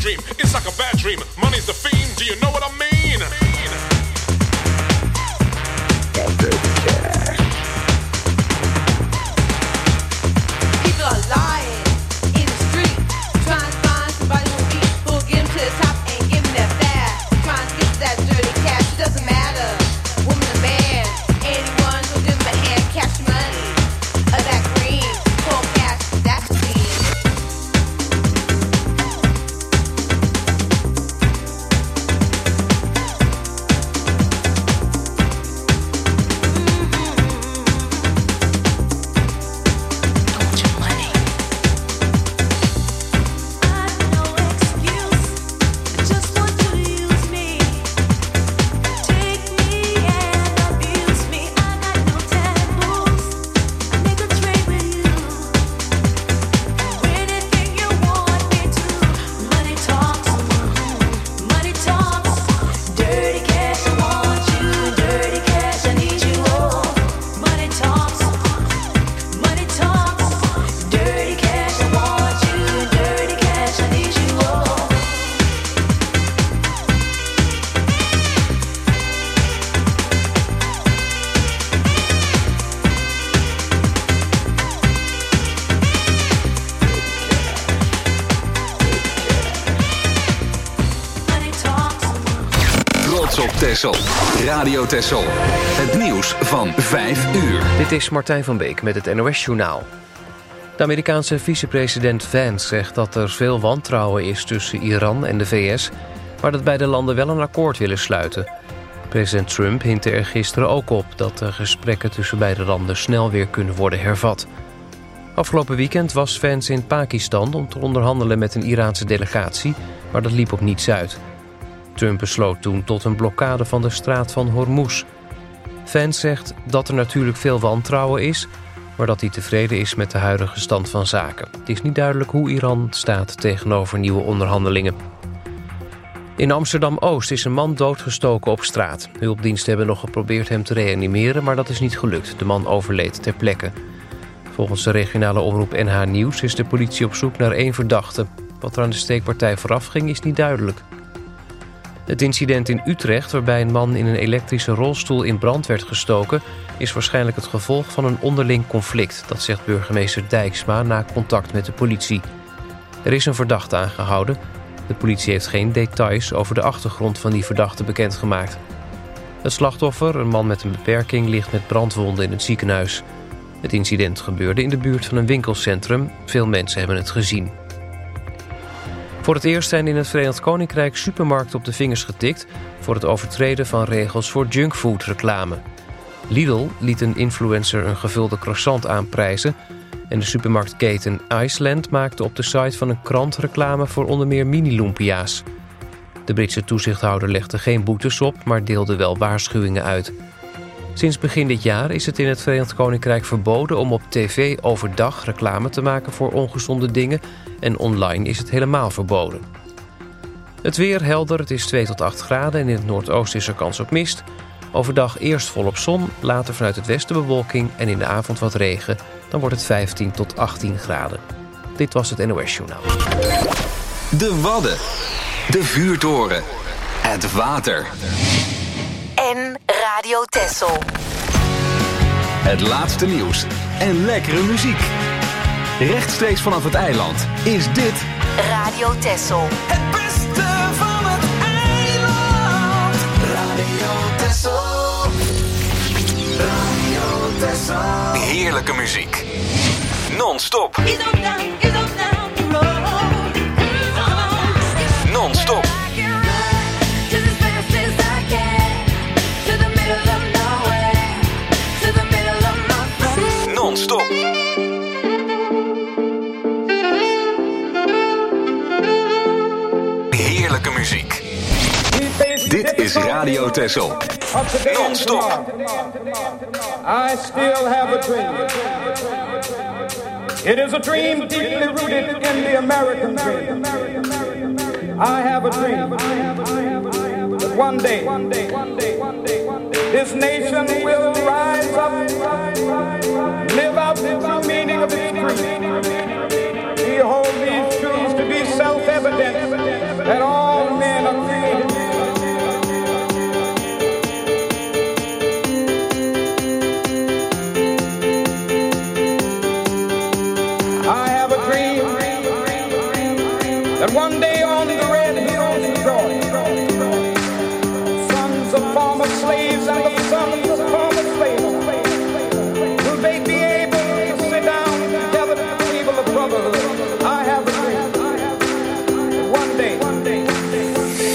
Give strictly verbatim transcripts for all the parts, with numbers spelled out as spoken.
dream. It's like a bad dream. Money's the fiend. Do you know what I mean? People are lying in the street, trying to find somebody who'll be, who'll get them to the top and give them that fast. Trying to get to that dirty cash. It doesn't matter, woman or man, anyone who'll give them a hand, cash money, or that green, cold cash, that's clean. Texel. Radio Texel. Het nieuws van vijf uur. Dit is Martijn van Beek met het N O S-journaal. De Amerikaanse vicepresident Vance zegt dat er veel wantrouwen is tussen Iran en de V S, maar dat beide landen wel een akkoord willen sluiten. President Trump hintte er gisteren ook op dat de gesprekken tussen beide landen snel weer kunnen worden hervat. Afgelopen weekend was Vance in Pakistan om te onderhandelen met een Iraanse delegatie, maar dat liep op niets uit. Trump besloot toen tot een blokkade van de straat van Hormuz. Vance zegt dat er natuurlijk veel wantrouwen is, maar dat hij tevreden is met de huidige stand van zaken. Het is niet duidelijk hoe Iran staat tegenover nieuwe onderhandelingen. In Amsterdam-Oost is een man doodgestoken op straat. Hulpdiensten hebben nog geprobeerd hem te reanimeren, maar dat is niet gelukt. De man overleed ter plekke. Volgens de regionale omroep N H Nieuws is de politie op zoek naar één verdachte. Wat er aan de steekpartij vooraf ging is niet duidelijk. Het incident in Utrecht, waarbij een man in een elektrische rolstoel in brand werd gestoken, is waarschijnlijk het gevolg van een onderling conflict. Dat zegt burgemeester Dijksma na contact met de politie. Er is een verdachte aangehouden. De politie heeft geen details over de achtergrond van die verdachte bekendgemaakt. Het slachtoffer, een man met een beperking, ligt met brandwonden in het ziekenhuis. Het incident gebeurde in de buurt van een winkelcentrum. Veel mensen hebben het gezien. Voor het eerst zijn in het Verenigd Koninkrijk supermarkten op de vingers getikt voor het overtreden van regels voor junkfood reclame. Lidl liet een influencer een gevulde croissant aanprijzen en de supermarktketen Iceland maakte op de site van een krant reclame voor onder meer mini-lumpia's. De Britse toezichthouder legde geen boetes op, maar deelde wel waarschuwingen uit. Sinds begin dit jaar is het in het Verenigd Koninkrijk verboden om op tv overdag reclame te maken voor ongezonde dingen en online is het helemaal verboden. Het weer helder, het is twee tot acht graden en in het noordoosten is er kans op mist. Overdag eerst volop zon, later vanuit het westen bewolking en in de avond wat regen. Dan wordt het vijftien tot achttien graden. Dit was het N O S-journaal. De Wadden, de vuurtoren, het water. En Radio Texel. Het laatste nieuws en lekkere muziek. Rechtstreeks vanaf het eiland is dit Radio Texel. Het beste van het eiland. Radio Texel. Radio Texel. Heerlijke muziek. Non-stop. Non-stop. Non-stop. Heerlijke muziek. Dit is Radio Texel. Non-stop. I still have a dream. It is a dream deeply rooted in the American dream. I have a dream that one day this nation will rise up, live out the true meaning of its creed. We hold these truths to be self-evident that all men are created. I have a dream that one day on the red hills of Georgia, sons of former slaves and the sons of former slaves, will they be able to sit down together at the table of brotherhood? I have a dream that one day, one day, one day, one day.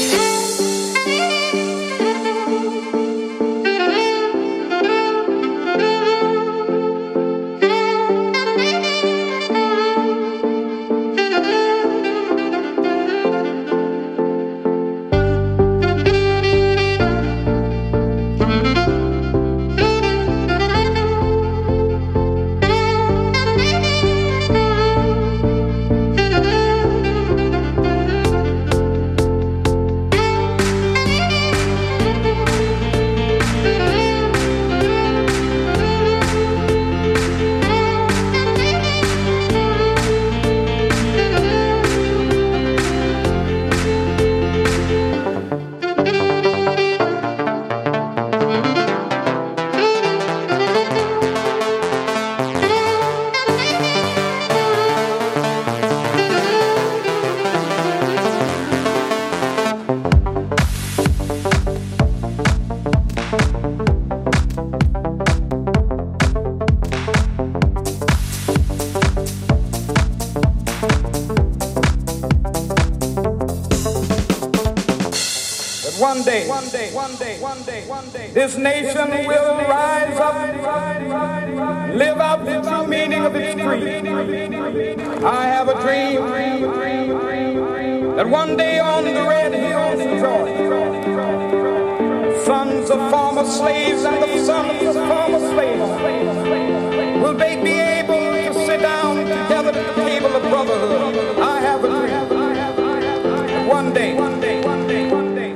One day, one day, one day, one day, one day, this nation will rise up, live out the true meaning of its creed. I have a dream that one day on the red hills of Georgia, sons of former slaves and the sons of former slaves, will they be able to sit down together at the table of brotherhood? I have a dream that one day, one day, one day, one day.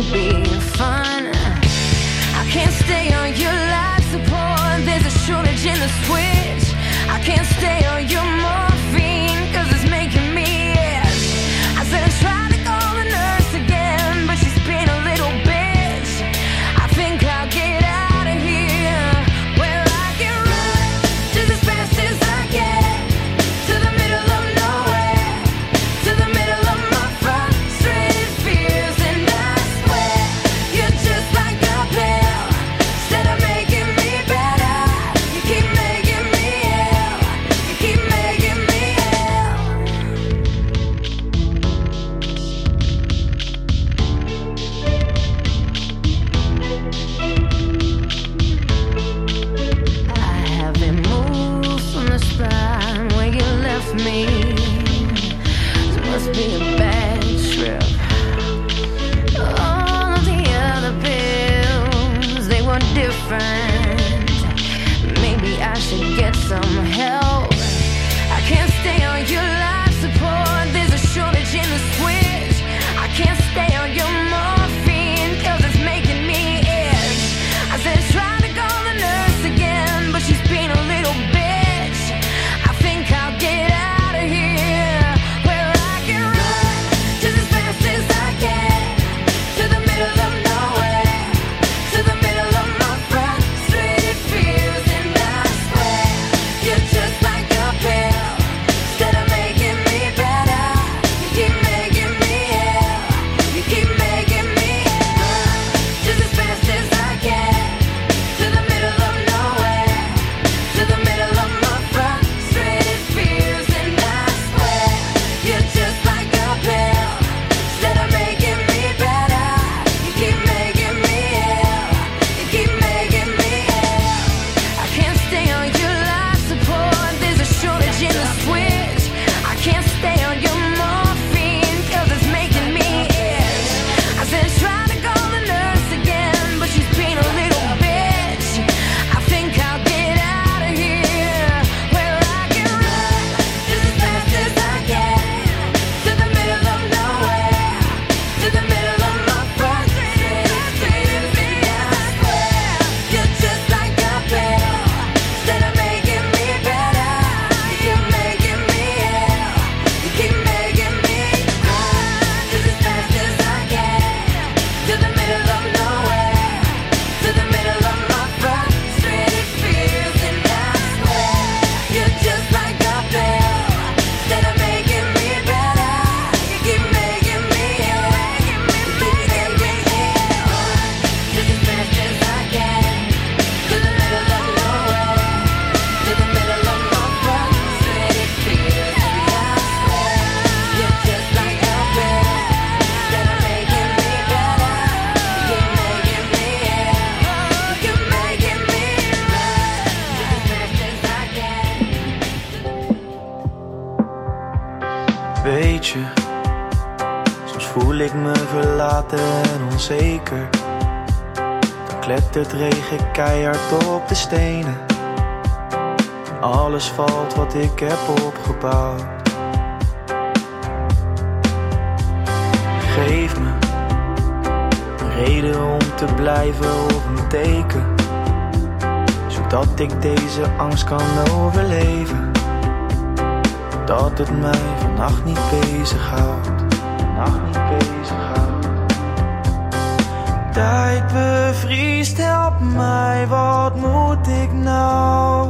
could be fun. I can't stay on your life support. There's a shortage in the switch. I can't stay on your morphine, cause it's making me itch. I said I tried to call the nurse again, but she's been a little bitch. I think I'll get out of here, where I can run just as fast as I can, to the middle of nowhere, to the middle of my frustrated fears. And I swear, you're just like a pill. Instead of making me better, you keep making me ill. You keep making me ill. I haven't moved from the spot where you left me. This must be a bad trip. All of the other pills, they were different. Maybe I should get some help. I can't stay on your life support. There's a shortage in the switch. I can't stay on your morphine, cause it's making me itch. I said try to call the nurse again, but she's been a little bitch. I think I'll get out of here, where I can run just as fast as I can, to the middle of nowhere, to the middle of my frustrated fears. And I swear, you're just like a pill. Instead of making me better, you keep making me ill. You keep making me ill. Just as fast as I can, to the middle of nowhere, to the middle of my frustrated fears. And I swear, you're just like a pill. Instead of making me better, you keep making me ill. You keep making me ill. I can't stay on your life support. There's a shortage in the switch. I can't stay on your morphine, cause it's making me itch. I said try to call the nurse again, but she's been a little bitch. I think I'll get out of here, where I can run just as fast as I can, to the middle of nowhere, to the middle of my frustrated fears. And I swear, you're just like a pill. Instead of making me better, you keep making me ill. You keep making me run just as fast as I can, to the middle of nowhere, to the middle of my frustrated fears. And I swear, you're just like a pill. Instead of making me better, you keep making me ill. You keep making me ill. Just as fast as I can, to the middle of nowhere, to the middle of my frustrated fears. And I swear, you're just like a pill. Instead of making me better, you keep making me ill. You keep making me run just as fast as I can. Weet je, soms voel ik me verlaten en onzeker. Dan klettert regen keihard op de stenen. Alles valt wat ik heb opgebouwd. Geef me een reden om te blijven of een teken, zodat ik deze angst kan overleven. Dat het mij vannacht niet bezighoudt. Vannacht niet bezighoudt. Tijd bevriest, help mij, wat moet ik nou?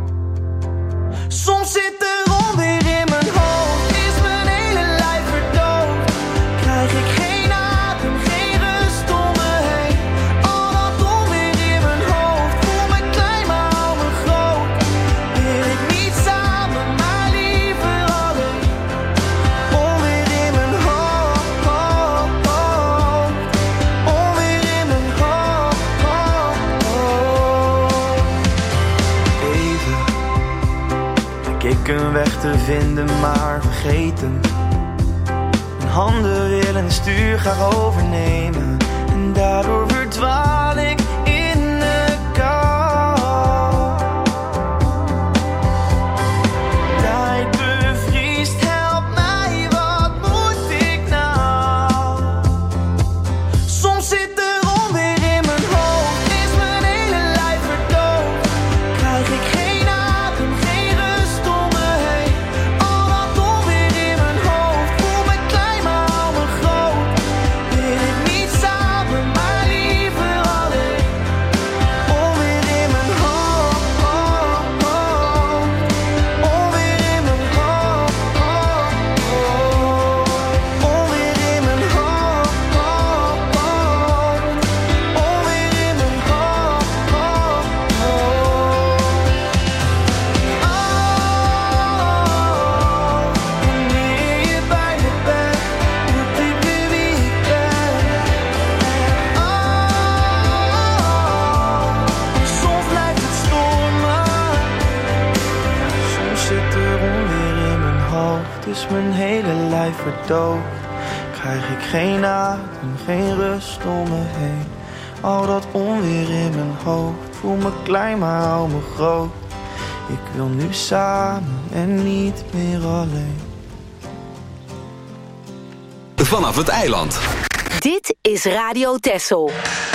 Soms zit er onweer in mijn hoofd, is mijn hele lijf verdoofd. Krijg ik geen adem, geen rust om me heen. Al dat onweer in mijn hoofd, voel me klein maar hou me groot. Wil ik niet samen, maar liever alleen. Onweer in mijn hoofd, hoofd, hoofd. Onweer in mijn hoofd, hoofd, hoofd. Even ik een weg te vinden, maar vergeten. Mijn handen willen het stuur graag overnemen. En daardoor verdwaal ik in de kou. Tijd bevriest, help mij, wat moet ik nou? Soms is mijn hele lijf verdoofd. Krijg ik geen adem, geen rust om me heen. Al dat onweer in mijn hoofd. Voel me klein, maar hou me groot. Ik wil nu samen en niet meer alleen. Vanaf het eiland. Dit is Radio Texel.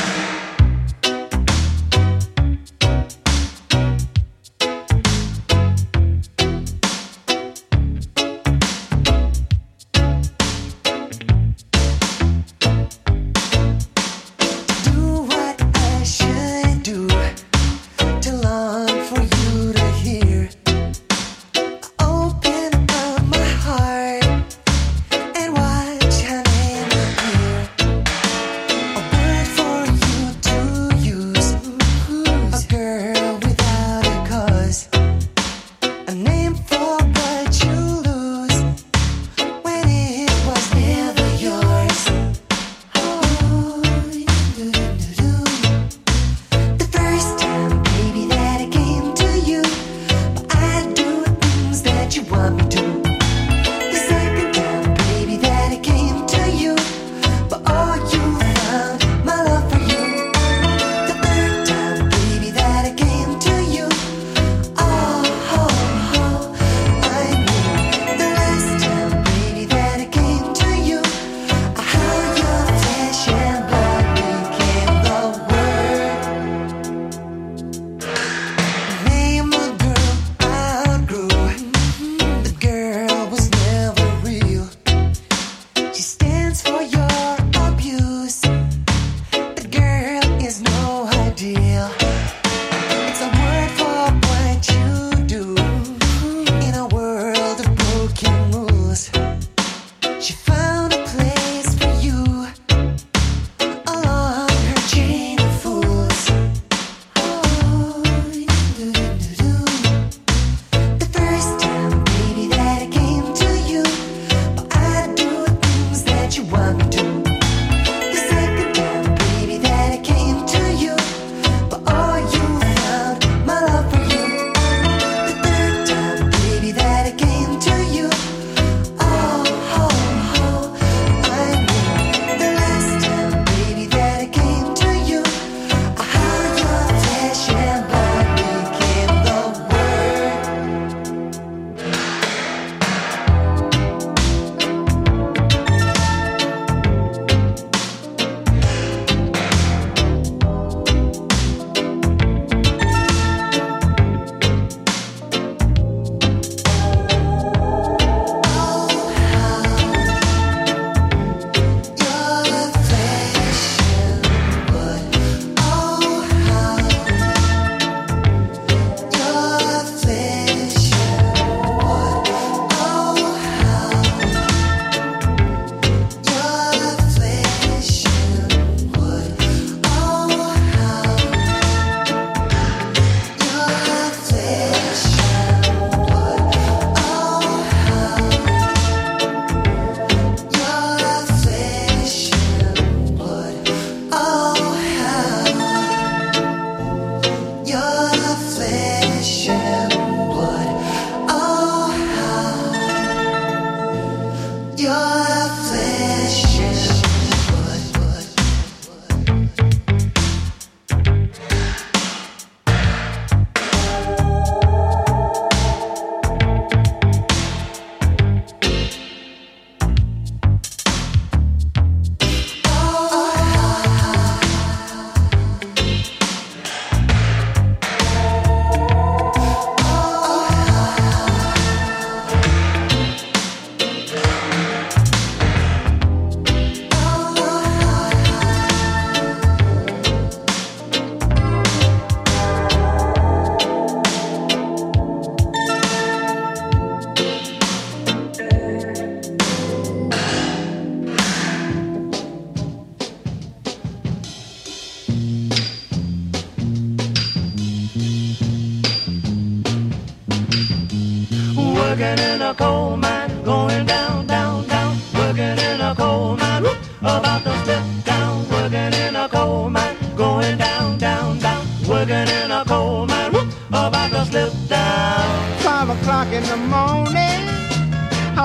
Working in a coal mine, going down, down, down. Working in a coal mine, whoop, about to slip down. Working in a coal mine, going down, down, down. Working in a coal mine, whoop, about to slip down. Five o'clock in the morning, I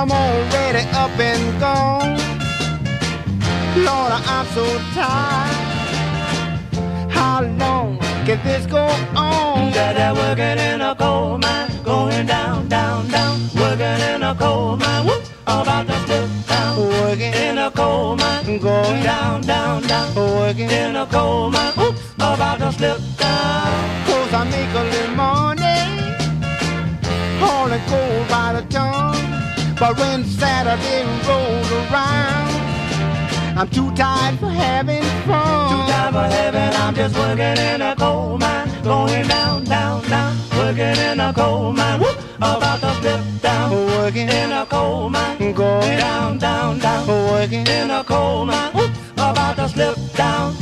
I'm already up and gone. Lord, I'm so tired. How long can this go on? That I working in a coal mine, going down, down, down. Working in a coal mine, whoop, about to slip down. Working in a coal mine, going down, down, down. Working in a coal mine, whoop, about to slip down. Cause I make a little money, all it goes by the ton. But when Saturday rolls around, I'm too tired for having fun. Too tired for having, I'm just working in a coal mine, going down, down, down. Working in a coal mine, whoop, about to slip down. Working in a coal mine, going down, down, down. Working in a coal mine, whoop, about to slip down.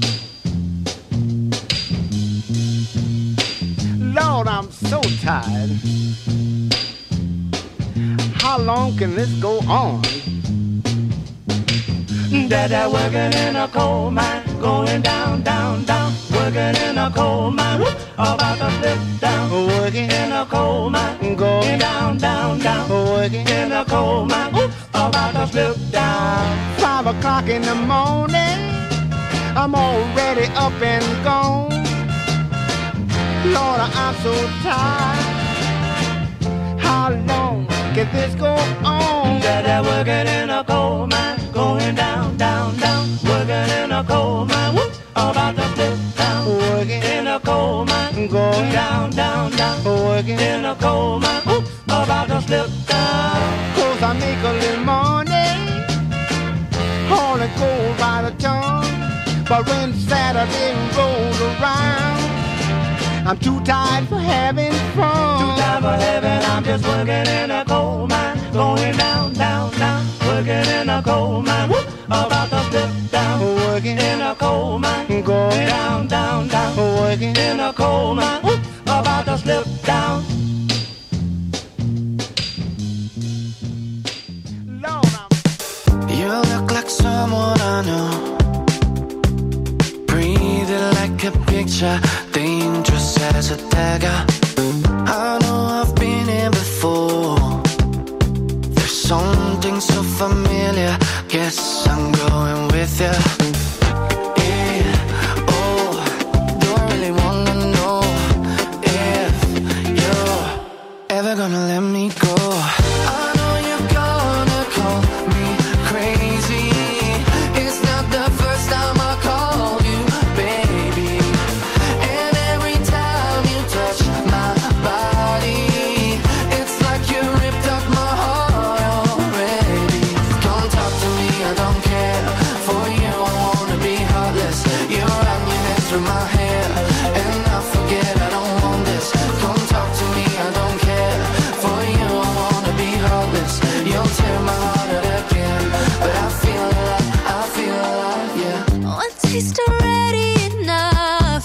Lord, I'm so tired. How long can this go on? Dada working in a coal mine, going down, down, down. Working in a coal mine, whoop, about to slip down. Working in a coal mine, going down, down, down. Working in a coal mine, whoop, about to slip down. Five o'clock in the morning, I'm already up and gone. Lord, I'm so tired. How long can this go on? Dada working in a coal mine, going down, down, down. Working in a coal mine, whoop, about to slip down. Working in a coal mine, going down, down, down. Working in a coal mine, whoop, about to slip down. Cause I make a little money, all it goes by the ton. But when Saturday rolls around, I'm too tired for having fun. Too tired for having, I'm just working in a coal mine, going down, down, down. Working in a coal mine, whoop, about to slip down. Working in a coal mine, going down, down, down. Working in a coal mine, whoop, about to slip down. Lord, I'm... You look like someone I know, breathing like a picture, dangerous as a dagger. I know I've been here before. There's something so familiar. Guess I'm going with you. Yeah, oh, do I really wanna know if you're ever gonna let me go? I know you're gonna call me crazy. It's not the first time I called you baby. And every time you touch my body, it's like you ripped up my heart already. Come talk to me, I don't care. For you I wanna be heartless. You run your hands through my hair, and I forget I don't want this. Come talk to me, I don't care. For you I wanna be heartless. You'll tear my heart out again, but I feel alive, I feel alive, yeah. One taste already enough.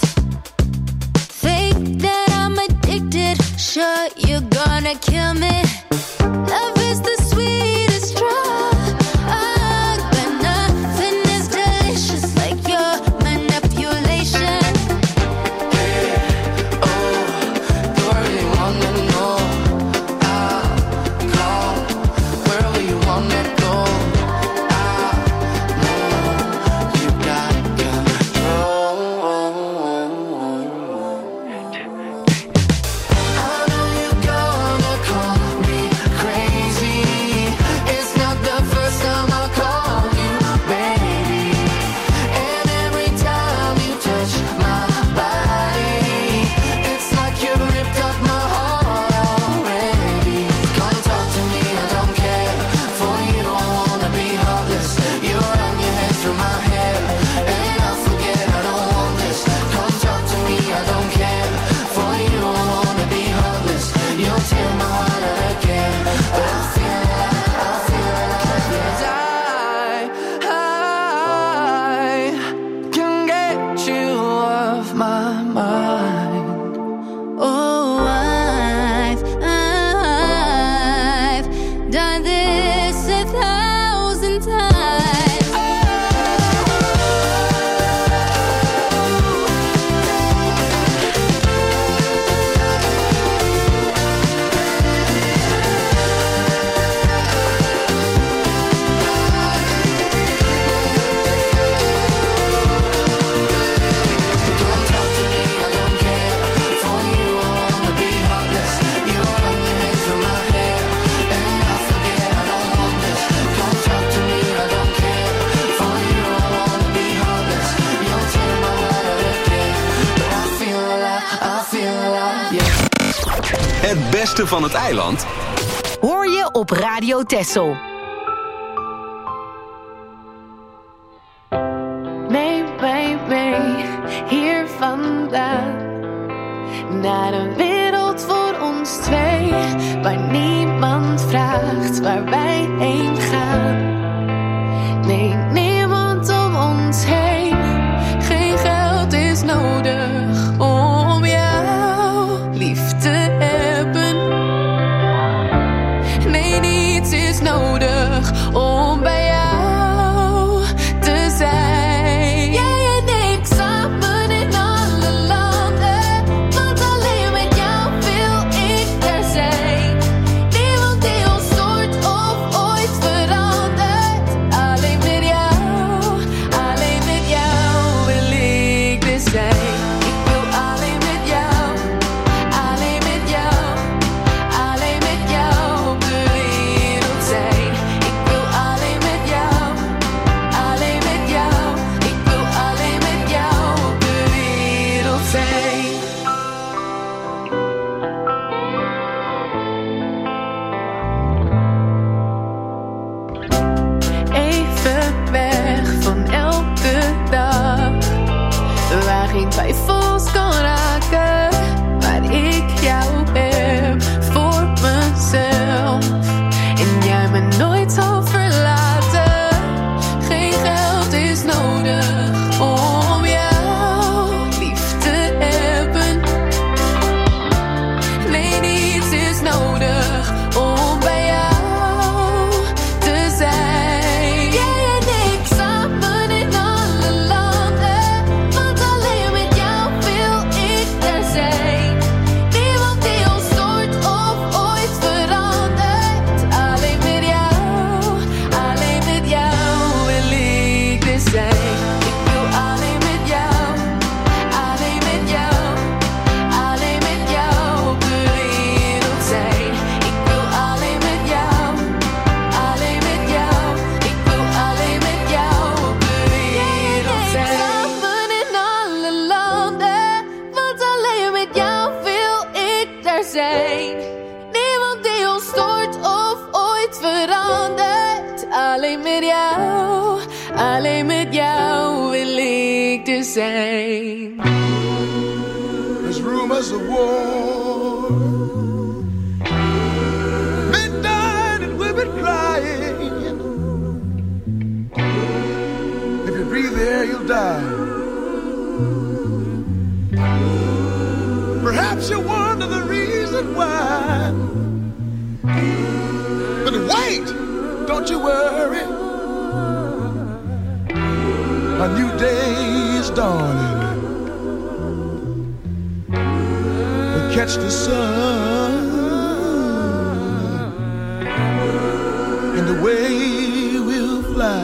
Think that I'm addicted. Sure, you're gonna kill me. Love is the sweetest drug, but nothing is delicious like your manipulation. Yeah, oh, do I really wanna know? I'll call wherever you wanna go. I know you got, got, Het beste van het eiland hoor je op Radio Texel. Mee, mee, mee, hier vandaan. Naar een wereld voor ons twee, waar niemand vraagt waar wij heen gaan. Nee, niemand om ons heen. Geen geld is nodig om jou lief te hebben. Nee, niets is nodig om bij jou te zijn. Jij en ik samen in alle landen, want alleen met jou wil ik er zijn. Niemand die ons stoort of ooit verandert. Alleen met jou, alleen met jou wil ik er zijn. Ik wil alleen met jou, alleen met jou, alleen met jou op de wereld zijn. Ik wil alleen met jou, alleen met jou. Ik wil alleen met jou op de wereld zijn. Even weg van elke dag, waar geen twijfels kan raken, waar ik jou heb voor mezelf en jij me nooit zal verlaten. Geen geld is nodig om jou lief te hebben. Nee, niets is nodig om bij jou te zijn. Jij en ik samen in alle landen, want alleen met jou wil ik er zijn. Niemand die ons stoort of ooit verandert. Alleen met jou, alleen met jou wil ik er zijn. Ik wil alleen met jou, alleen met jou, alleen met jou op de wereld zijn. Ik wil alleen met jou, alleen met jou. Ik wil alleen met jou op de wereld zijn. Samen in alle landen, want alleen met jou wil ik er zijn. Niemand die ons stoort of ooit verandert. Alleen met jou, alleen met jou wil ik er zijn. There's rumors of war, men died and women crying. If you breathe the air, you'll die. Perhaps you wonder the reason why. But wait, don't you worry. A new day is dawning. We'll catch the sun, and away we'll fly.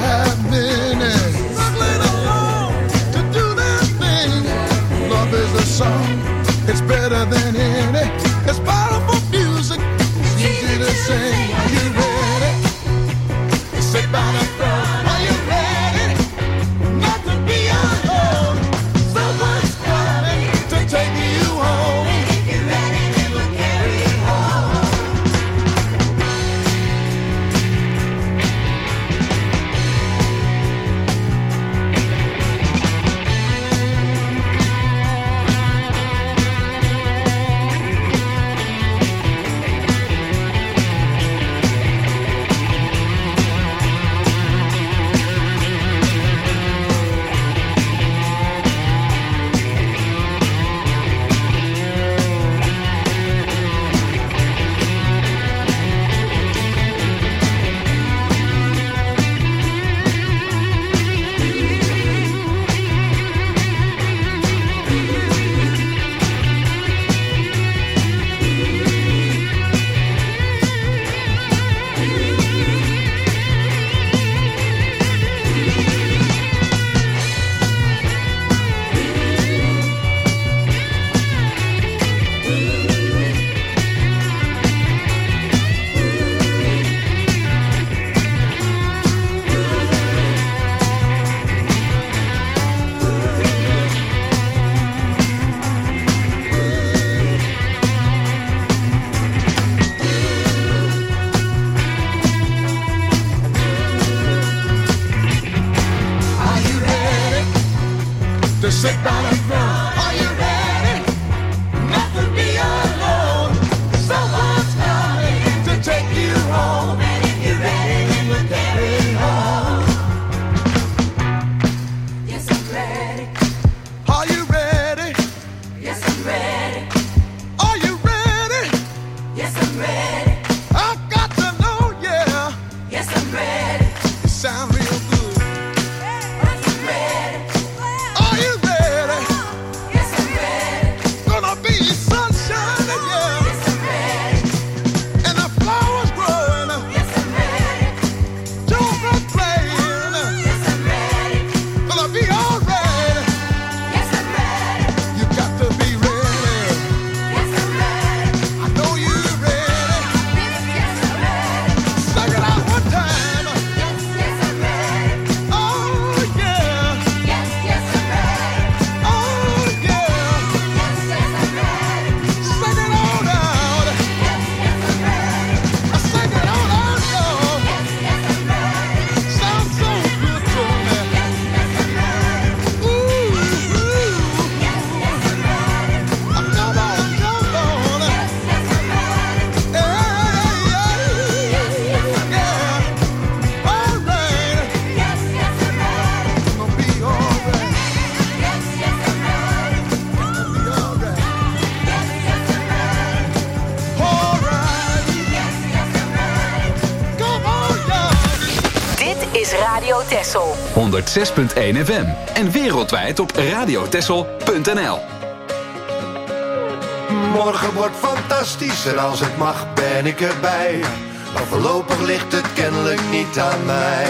Is the sit down and throne. Are you ready? Not to be alone. Someone's coming to take you home. And if you're ready, then we'll carry on. Yes, I'm ready. Are you ready? Yes, I'm ready. Are you ready? Yes, I'm ready. I've got to know, yeah. Yes, I'm ready. You sound real good. Yes, I'm ready. Are you ready? Yes, I'm ready. Gonna be sunshine, yeah. Yes, I'm ready. And the flowers growing. Yes, I'm ready. Children playing. Yes, I'm ready. Gonna be alright. Yes, I'm ready. You got to be ready. Yes, I'm ready. I know you're ready. Yes, yes, I'm ready. Sing it out one time. Yes, yes, I'm ready. Oh, yeah. Yes, yes, I'm ready. Oh, yeah. Yes, yes, I'm ready. Sing it on out. Yes, yes, I'm ready. Sing it on out, Lord. Yes, yes, I'm ready. Sounds so good to me. Yes, yes, I'm ready. Ooh, ooh. Yes, yes, I'm ready. Oh, come on, come on. Yes, yes, I'm ready. Hey, yeah. Yes, yes, I'm ready. All right. Yes, yes, I'm ready. Gonna be all right. Yes, yes, I'm ready. Gonna be all right. Yes, yes, I'm ready. All right. Yes, yes, I'm ready. Come on, y'all. Dit is Radio Texel. honderdzes punt één F M en wereldwijd op radiotessel punt n l. Morgen wordt fantastisch en als het mag ben ik erbij. Maar voorlopig ligt het kennelijk niet aan mij.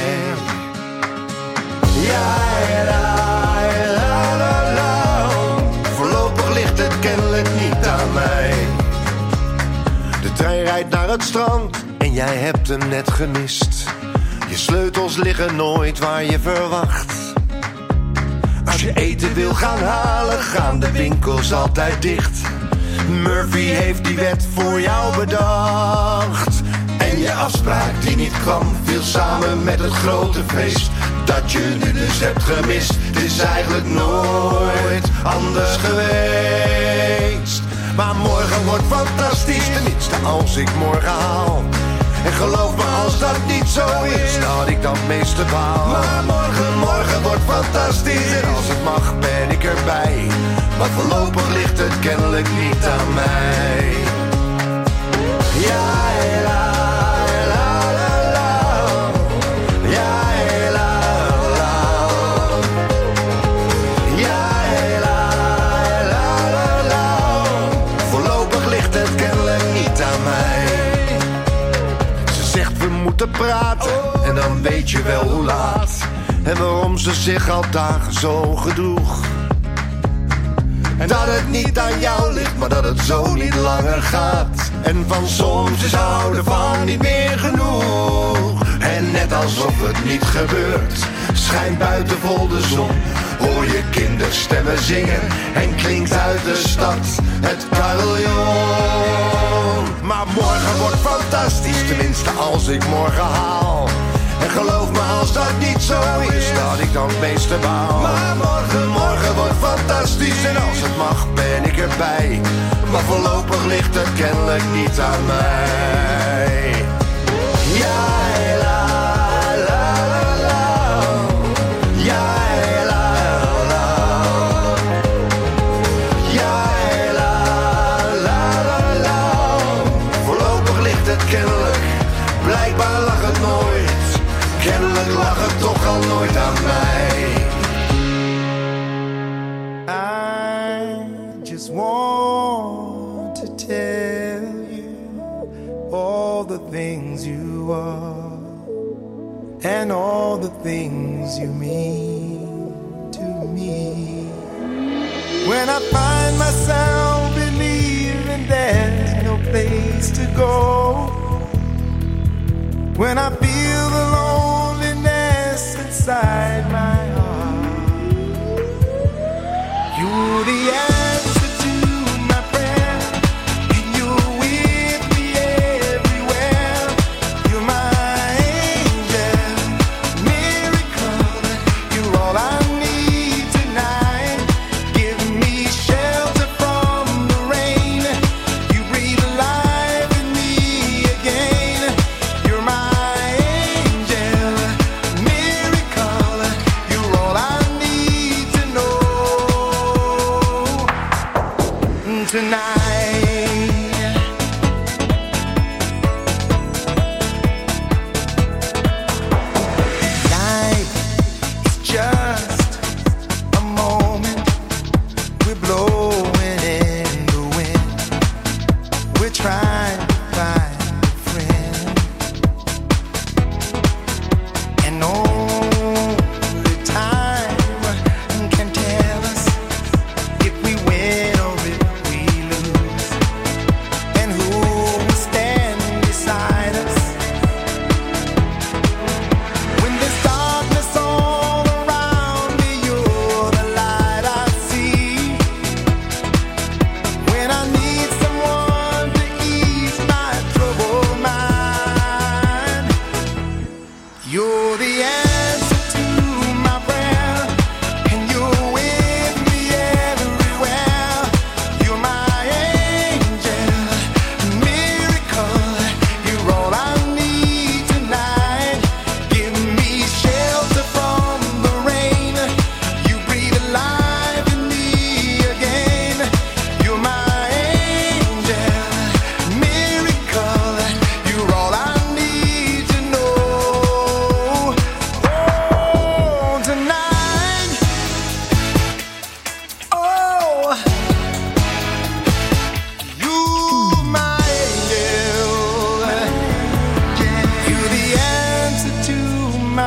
Ja, la, la, la, la. Voorlopig ligt het kennelijk niet aan mij. De trein rijdt naar het strand en jij hebt hem net gemist. Je sleutels liggen nooit waar je verwacht. Als je eten wil gaan halen, gaan de winkels altijd dicht. Murphy heeft die wet voor jou bedacht. En je afspraak die niet kwam, viel samen met het grote feest dat je nu dus hebt gemist. Het is eigenlijk nooit anders geweest. Maar morgen wordt fantastisch, tenminste als ik morgen haal. En geloof me als dat niet zo is, dat ik dan meeste baal. Maar morgen, morgen wordt fantastisch en als het mag ben ik erbij. Maar voorlopig ligt het kennelijk niet aan mij. Ja, la, la, la, la. Ja, la, la. Ja, la, la, la, la. Voorlopig ligt het kennelijk niet aan mij. Ze zegt we moeten praten en dan weet je wel hoe laat. En waarom ze zich al dagen zo gedroeg. En dat het niet aan jou ligt, maar dat het zo niet langer gaat. En van soms is houden van niet meer genoeg. En net alsof het niet gebeurt, schijnt buiten vol de zon. Hoor je kinderstemmen zingen en klinkt uit de stad het carillon. Maar morgen wordt fantastisch, tenminste als ik morgen haal. En geloof me als dat niet zo is, dat ik dan het meeste baal. Maar morgen, morgen wordt fantastisch en als het mag ben ik erbij. Maar voorlopig ligt het kennelijk niet aan mij. Ja, la, la, la, la. Ja, la, la. Ja, la, la, la, la. Voorlopig ligt het kennelijk, blijkbaar lag het nooit. Kennelijk lag het toch al nooit aan mij. I just want to tell you all the things you are and all the things you mean to me. When I find myself believing there's no place to go, when I feel the loneliness inside my heart, you're the answer to my prayer, and you're with me everywhere. You're my angel, miracle. You're all I need tonight.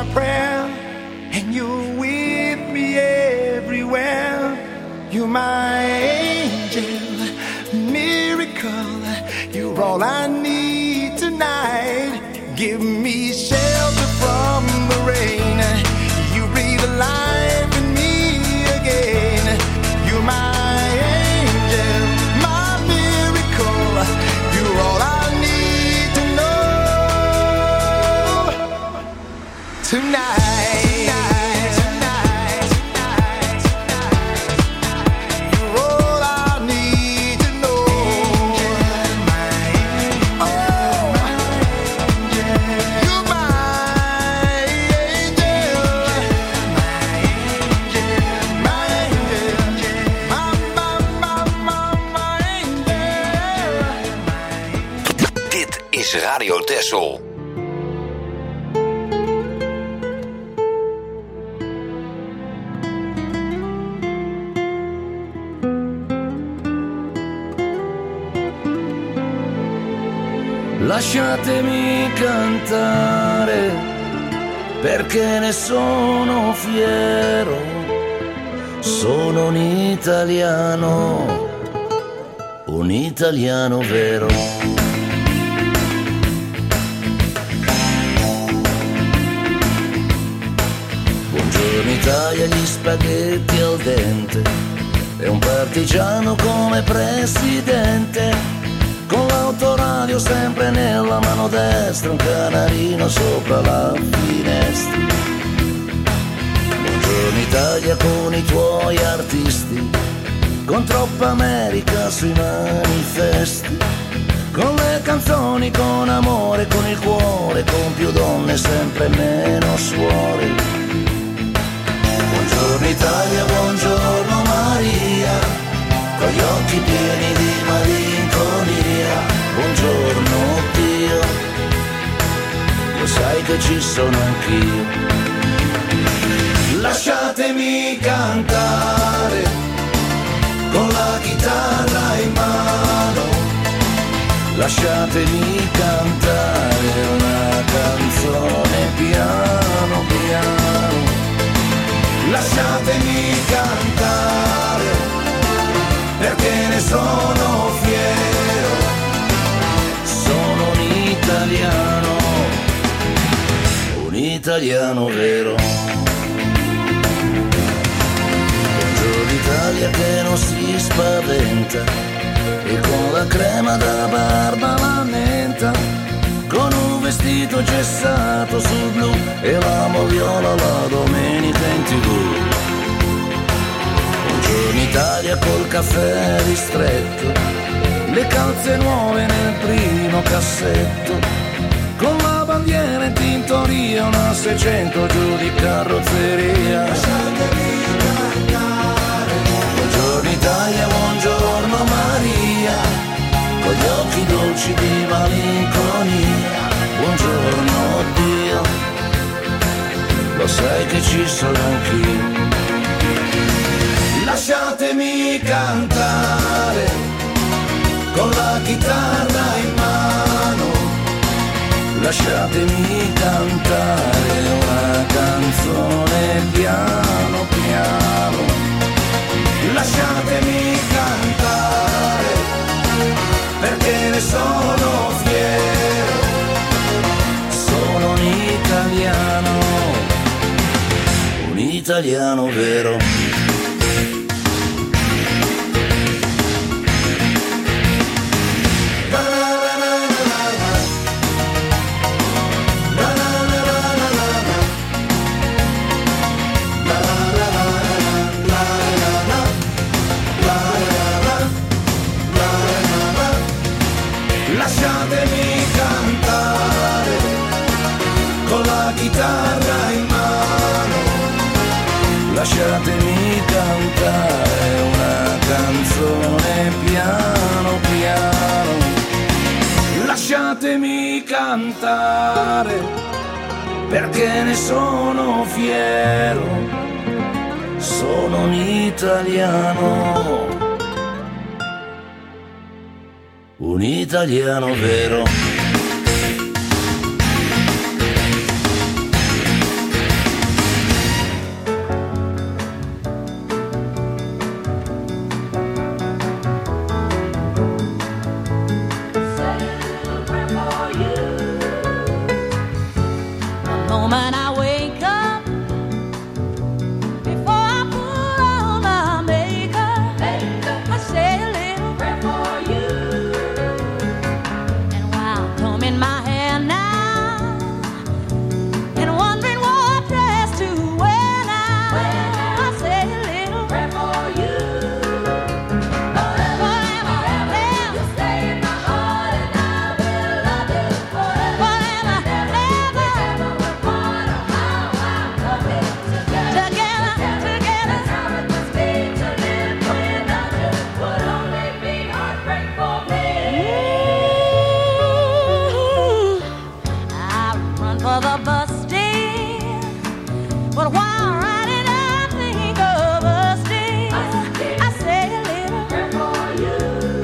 my prayer, and you're with me everywhere. You're my angel, miracle. You're all I need tonight. Give me shelter from the rain. You breathe life in me again. You're my angel, my miracle. You're all I need to know tonight. Radio Texel. Lasciatemi cantare perché ne sono fiero, sono un italiano, un italiano vero. Italia gli spaghetti al dente e un partigiano come presidente, con l'autoradio sempre nella mano destra, un canarino sopra la finestra. Buongiorno Italia con i tuoi artisti, con troppa America sui manifesti, con le canzoni, con amore, con il cuore, con più donne sempre meno suore. Buongiorno Italia, buongiorno Maria, con gli occhi pieni di malinconia. Buongiorno Dio, lo sai che ci sono anch'io. Lasciatemi cantare con la chitarra in mano, lasciatemi cantare una canzone piano piano. Lasciatemi cantare perché ne sono fiero, sono un italiano, un italiano vero. Buongiorno Italia che non si spaventa e con la crema da barba lamenta, con un vestito gessato sul blu e la moviola la domenica in tv. Buongiorno Italia col caffè ristretto, le calze nuove nel primo cassetto, con la bandiera in tintoria, una seicento giù di carrozzeria. Buongiorno Italia, buongiorno Maria, con gli occhi dolci di malinconia. Buongiorno Dio, lo sai che ci sono anch'io. Lasciatemi cantare con la chitarra in mano, lasciatemi cantare una canzone piano piano. Lasciatemi cantare perché ne sono fiero, sono un italiano, un italiano vero. Lasciatemi cantare con la chitarra in mano, lasciatemi cantare una canzone piano piano. Lasciatemi cantare perché ne sono fiero, sono un italiano, un italiano vero. moment I wake up, before I put on my makeup, I say a little prayer for you. And while combing my hair now, and wondering what dress to wear now, I say a little prayer for you. Forever, forever, you stay in my heart, and I will love you forever. Forever, ever, ever, we're part of how I love it together. Together, together, that's how it must be to live without you. Would only be heartbreak for me. I run for the bus stand, but while riding I think of us still. I say a little prayer for you.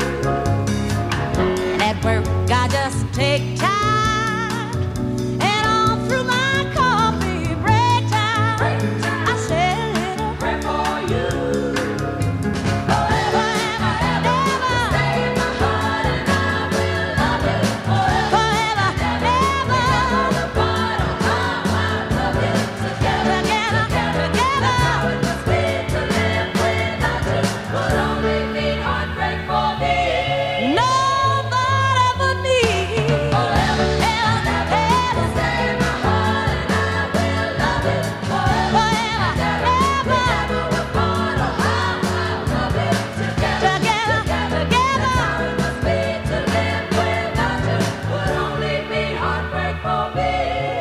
And at work I just take time, and all through my coffee break time, I say a little prayer for you. Forever, ever, ever, stay in my heart, and I will love you forever. Forever, ever, we're part of how I love you together. Together, together, that's how it must be to live without you. Would only be heartbreak for me. Nobody but me. Forever, ever, ever, stay in my heart, and I will love you forever. Forever, ever, we're part of how I love you together. Together, together, that's how it must be to live without you. Would only be heartbreak for me.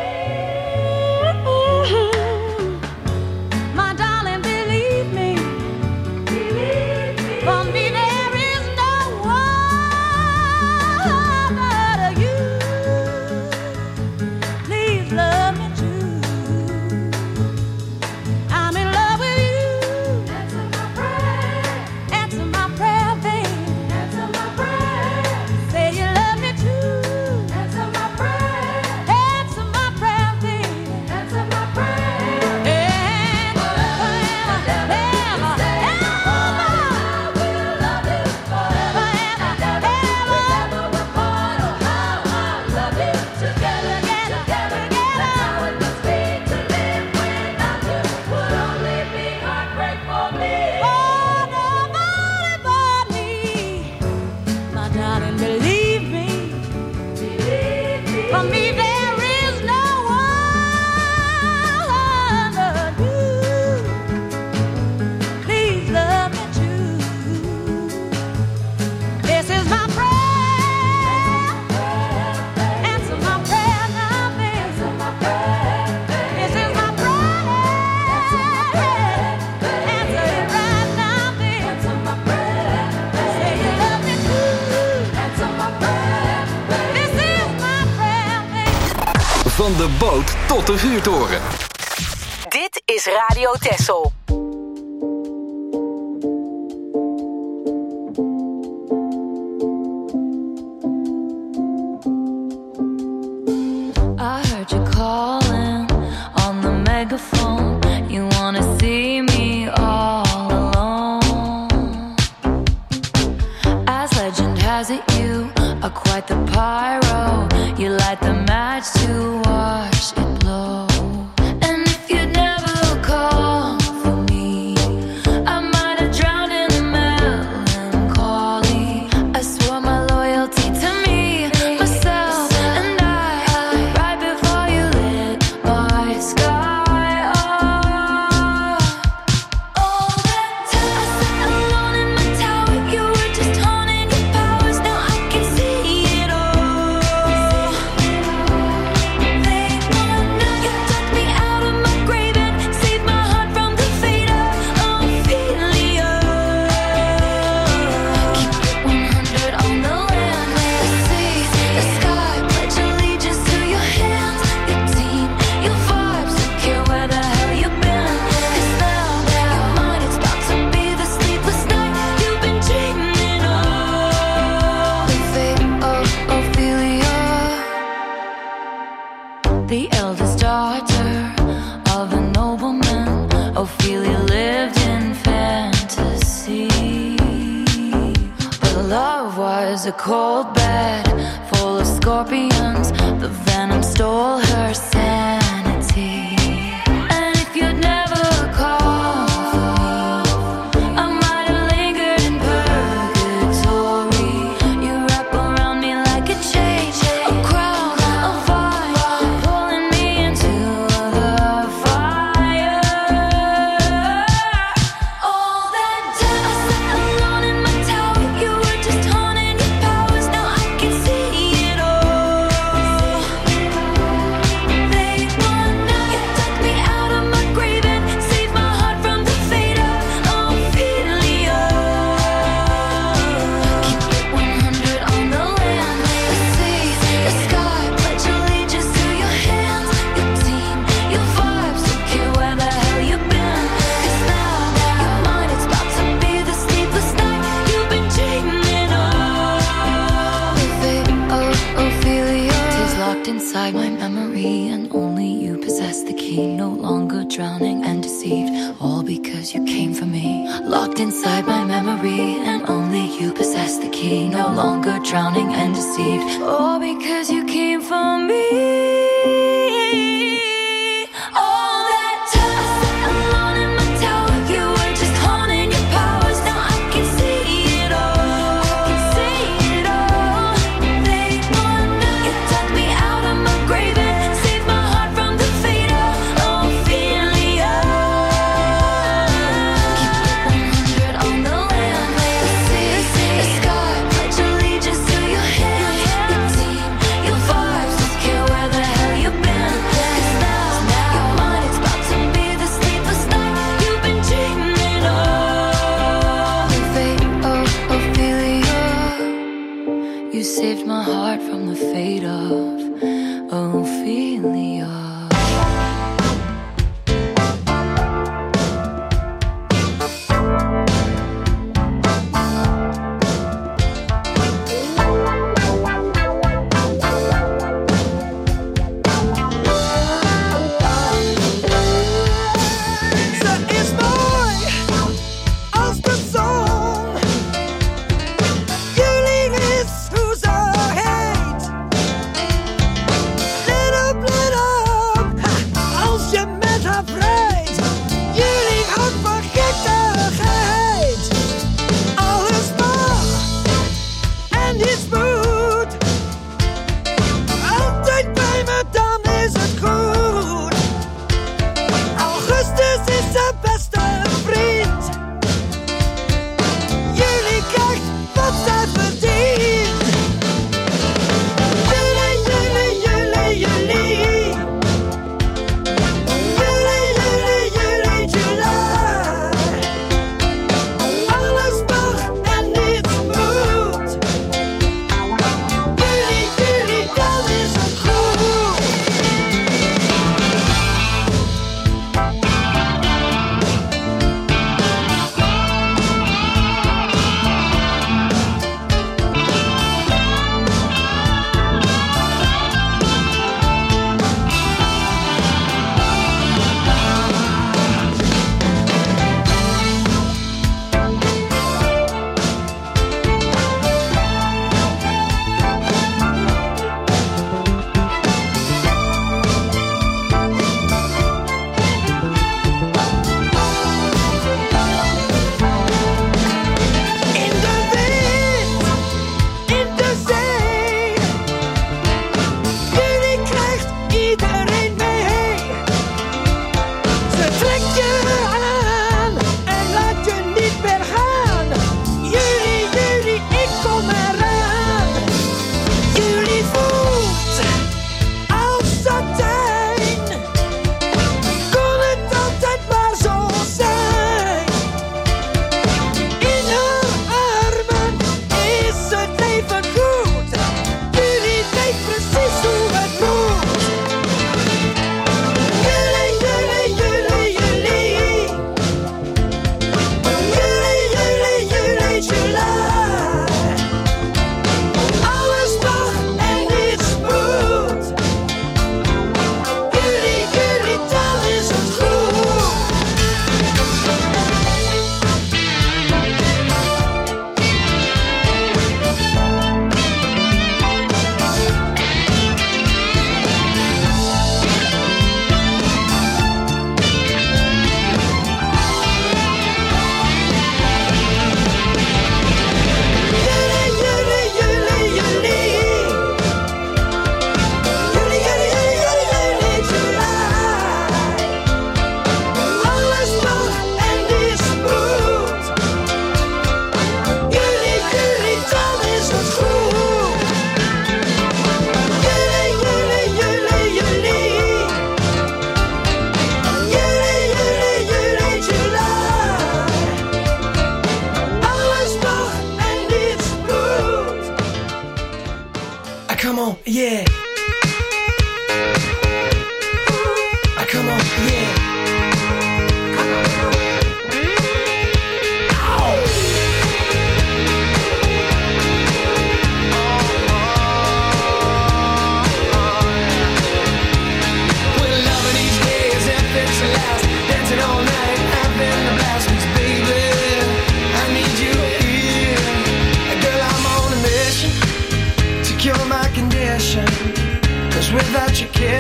My darling, believe me, believe me. For me there is no one but you. Please love me too. I'm in love with you. Answer my prayer. Answer my prayer, babe. Answer my prayer. Say you love me too. Answer my prayer. Answer my prayer, babe. Answer my prayer. And forever, ever, ever, I will love you forever. Forever, ever, we're part of how I love you together. Together, together, that's how it must be to live without you. Would only be heartbreak for me. Oh, nobody but me. My darling, believe me, believe me. For me there is no one but you. Please love me too. This is my prayer. Answer my prayer now, babe. Answer my prayer. This is my prayer. Answer it right now, babe. Answer my prayer. Say you love me too. Answer my prayer. This is my prayer, babe. Van de boot tot de vuurtoren. Dit is Radio Texel. I heard you calling on the megaphone. You wanna see me all alone. As legend has it, you are quite the pyro. You light the match to watch it blow. And if you'd never call for me, I might have drowned in the melancholy. I swore my loyalty to me, myself, and I. Right before you lit my sky up. All that time I sat alone in my tower. You were just honing your powers. Now I can see it all. They wanna, you took me out of my grave and saved my heart from the fate of Ophelia. Keep it one hundred on the land, the sea, the sky. Pledge allegiance to your hands, your team, your vibes. Don't care where the hell you've been. 'Cause now, now, your mind it's about to be the sleepless night you've been dreaming of. The fate of Ophelia. The eldest daughter of a nobleman, Ophelia lived in fantasy. But love was a cold bed full of scorpions. The venom stole her sanity. my memory, and only you possess the key. No longer drowning and deceived, all because you came for me. Locked inside my memory, and only you possess the key. No longer drowning and deceived, all because you came for me. All that time alone in my tower, you were just haunting your powers. Now I can see it all. I can see it all. Late one night, you dug me out of my grave and saved my heart from the fate of Ophelia. Keep it one hundred on the land. The sea, the sky, pledge allegiance to your hand. Your team, your vibes, don't care where the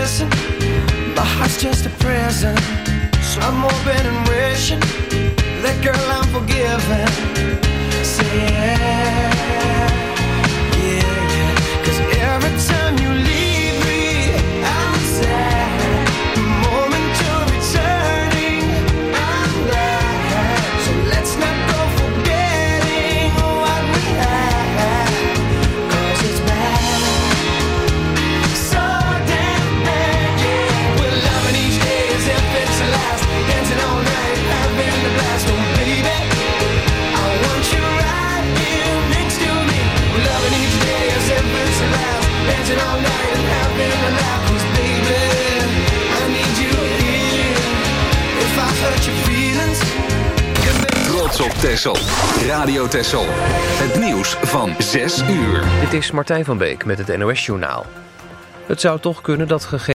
listen. My heart's just a prison, so I'm open and wishing that girl I'm forgiven. Say yeah, yeah, yeah. 'Cause every time you leave me, I'm sad. Momentary turning, I'm glad. So let's not go forgetting what we had. 'Cause it's bad, so damn bad, yeah. We're loving each day as if it's the last, dancing all night, having the blast. Oh baby, I want you right here next to me. We're loving each day as if it's the last, dancing all night and having a laugh. 'Cause baby, I need you here. If I hurt your feelings, Trots op Texel. Radio Texel. Het nieuws van zes uur. Dit is Martijn van Beek met het N O S Journaal. Het zou toch kunnen dat gegevens